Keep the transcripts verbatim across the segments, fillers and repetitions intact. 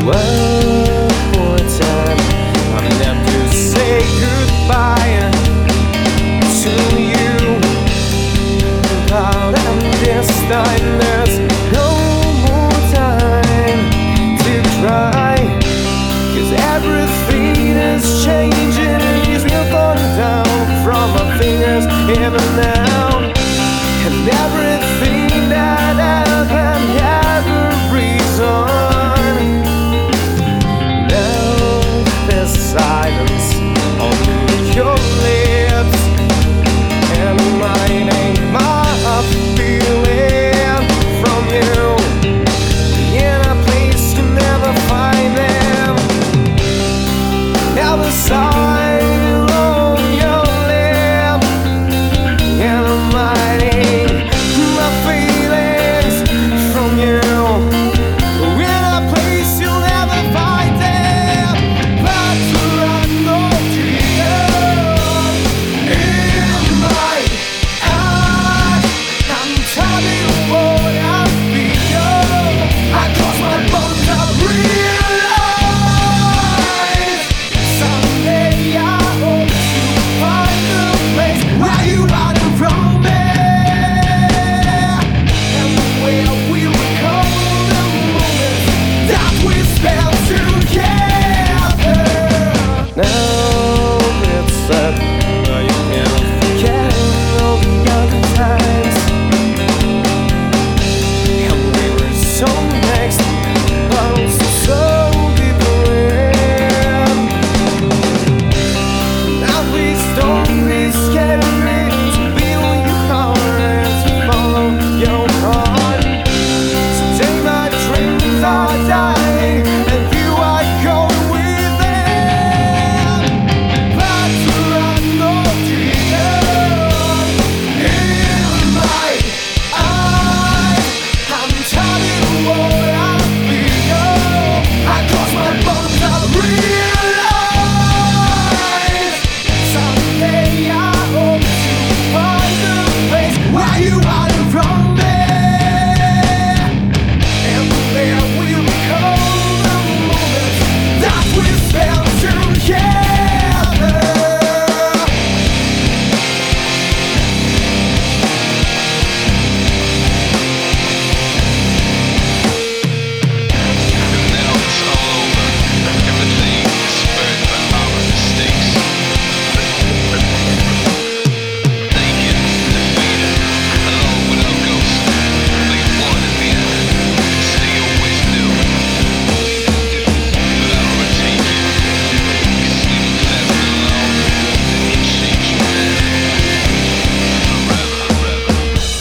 One more time, I'm left to say goodbye to you. But and this time there's no more time to cry, 'cause everything is changing, it's real falling down from my fingers even now. And everything that happened had a reason. Now there's silence on your lips, and mine ain't my feeling from you. In a place you never find them, other side on your lip, and mine ain't my feelings from you. In a place you'll never find them, but I know you. In my eyes, I'm telling you what I feel. I cross my bones, I realize someday I hope to find the place where you are from me, and where we recall the moments that we spent together. Now it's sad, but you can't forget all the other times, and we were so next, but also so different. Now please don't be scared to be who you are and to follow your heart. Today my dreams are dying, and you are going with them. But I know you. In my eyes, I'm telling you what I feel. I cross my bones, I realize someday I hope to find the place where you are from me, and there we recall the moments that we spent together. Now it's all over. Everything is spared by our mistakes. Naked, defeated, alone without ghosts. They wanted me to stay always new. But I'll retake you, 'cause you left alone. You changed me forever, forever.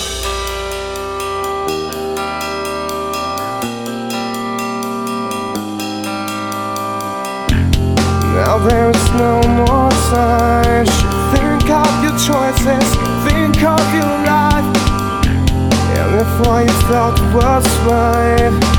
Now there's no more time. Think of your choices, think of your life, and if what you felt was right.